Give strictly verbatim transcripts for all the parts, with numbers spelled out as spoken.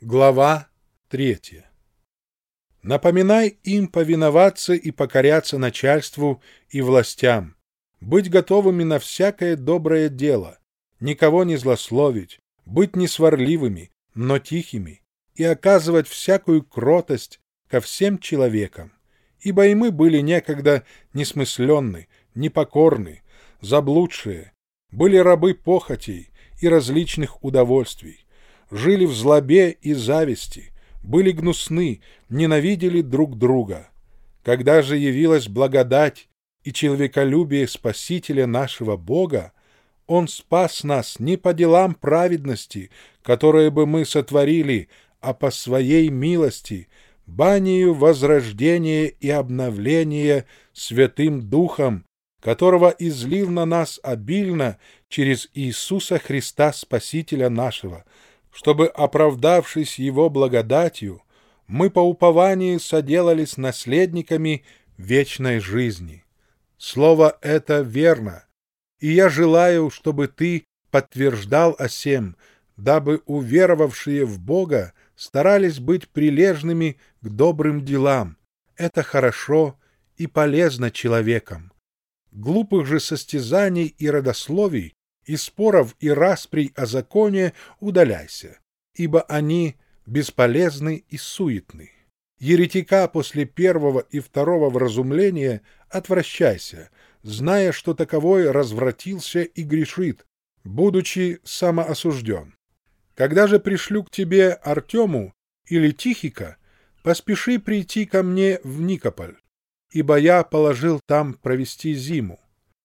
Глава третья. Напоминай им повиноваться и покоряться начальству и властям, быть готовыми на всякое доброе дело, никого не злословить, быть несварливыми, но тихими, и оказывать всякую кротость ко всем человекам. Ибо и мы были некогда несмысленны, непокорны, заблудшие, были рабы похотей и различных удовольствий, жили в злобе и зависти, были гнусны, ненавидели друг друга. Когда же явилась благодать и человеколюбие Спасителя нашего Бога, Он спас нас не по делам праведности, которые бы мы сотворили, а по Своей милости, банию возрождения и обновления Святым Духом, которого излил на нас обильно через Иисуса Христа Спасителя нашего, чтобы, оправдавшись Его благодатью, мы по упованию соделались наследниками вечной жизни. Слово это верно, и я желаю, чтобы ты подтверждал о сем, дабы уверовавшие в Бога старались быть прилежными к добрым делам. Это хорошо и полезно человеком. Глупых же состязаний и родословий, и споров и расприй о законе удаляйся, ибо они бесполезны и суетны. Еретика после первого и второго вразумления отвращайся, зная, что таковой развратился и грешит, будучи самоосужден. Когда же пришлю к тебе Артему или Тихика, поспеши прийти ко мне в Никополь, ибо я положил там провести зиму.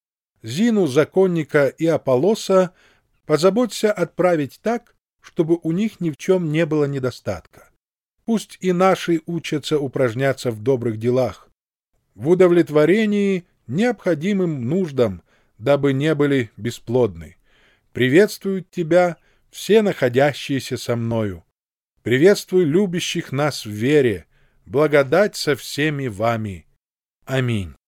Зину, законника и Аполлоса позаботься отправить так, чтобы у них ни в чем не было недостатка. Пусть и наши учатся упражняться в добрых делах, в удовлетворении необходимым нуждам, дабы не были бесплодны. Приветствуют тебя все находящиеся со мною. Приветствуй любящих нас в вере. Благодать со всеми вами. Аминь.